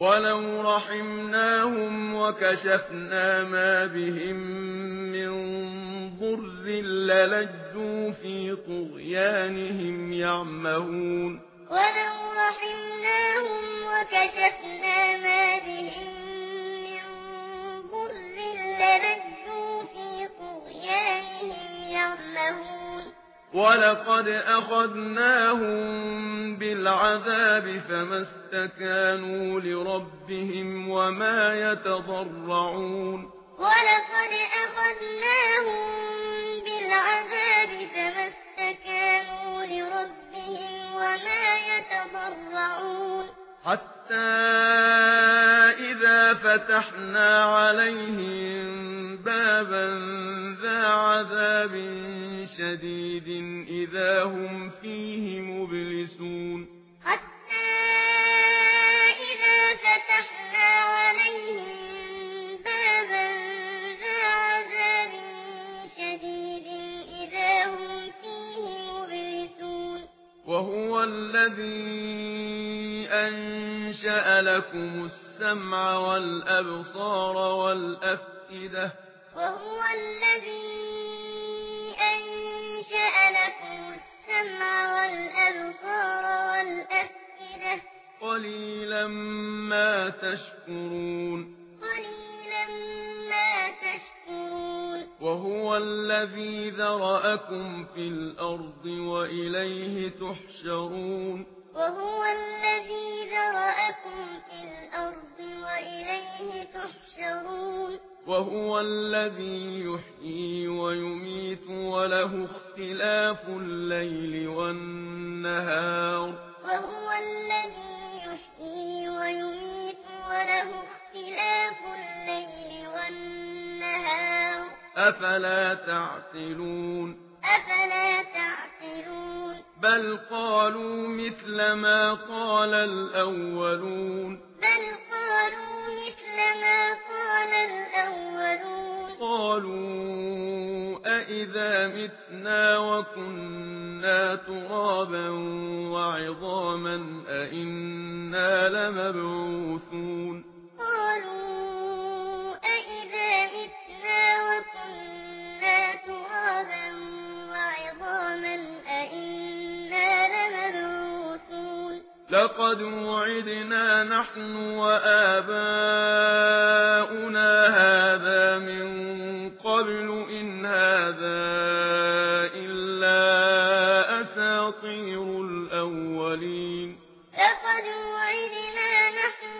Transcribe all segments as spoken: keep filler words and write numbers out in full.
ولو رحمناهم وكشفنا ما بهم من ضر للجوا في طغيانهم يعمهون ولو رحمناهم وكشفنا ما بهم من ضر للجوا في طغيانهم يعمهون ولقد أخذناهم بالعذاب فما استكانوا لربهم وما يتضرعون ولقد أخذناهم بالعذاب فما استكانوا لربهم وما يتضرعون حتى إذا فتحنا عليهم بابا ذا عذاب شديد إذا هم فيه مبلسون حتى إذا فتحنا عليهم بابا ذا عذاب شديد إذا هم فيه مبلسون وهو الذي أنشأ لكم السمع والأبصار والأفئدة وهو الذي أنشأ لكم السمع والأبصار والأفئدة قليلا ما تشكرون قليلا ما تشكرون وهو الذي ذرأكم في الأرض وإليه تحشرون وهو الذي ذرأكم في الأرض وإليه تحشرون وهو الذي يحيي ويميت وله اختلاف الليل والنهار وهو الذي يحيي ويميت وله اختلاف الليل والنهار أفلا تعقلون أفلا تعقلون بل قالوا مثل ما قال الأولون بل قالوا مثل ما قال الأولون قالوا أإذا متنا وكنا ترابا وعظاما أإنا لمبعوثون قالوا أإذا متنا وكنا ترابا وعظاما أإنا لمبعوثون لقد وعدنا نحن وآباؤنا هذا من قبل إن هذا إلا أساطير الأولين لقد وعدنا نحن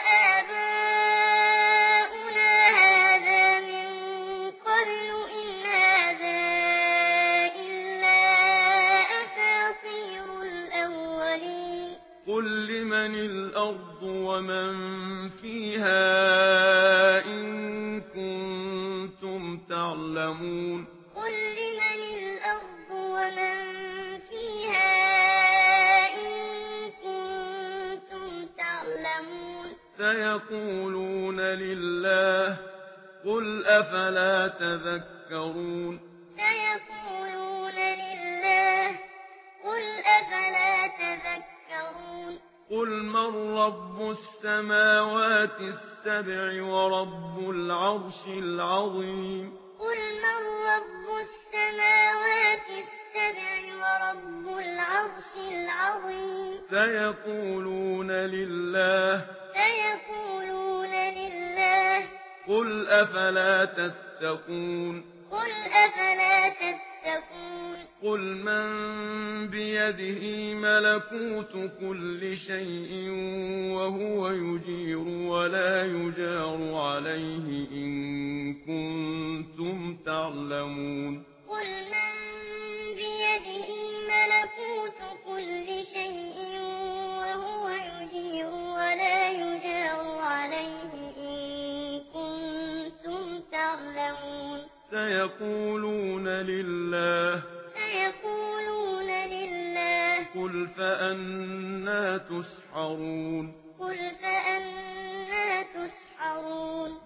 وآباؤنا هذا من قبل إن هذا إلا أساطير الأولين قل لمن الأرض ومن فيها إن كنتم تعلمون قل لمن الأرض ومن فيها إن كنتم تعلمون سيقولون لله قل أفلا تذكرون سيقولون لله قل أفلا تذكرون قل من رب السماوات السبع ورب العرش العظيم قل من رب السماوات السبع ورب العرش العظيم سيقولون لله سيقولون لله قل أفلا تتقون قل أفلا تتقون قل من بيده ملكوت كل شيء وهو يجير ولا يجار عليه إن كنتم تعلمون قل من بيده ملكوت كل شيء وهو يجير ولا يجار عليه إن كنتم تعلمون سيقولون لله سيقولون لله قل فأنا تسحرون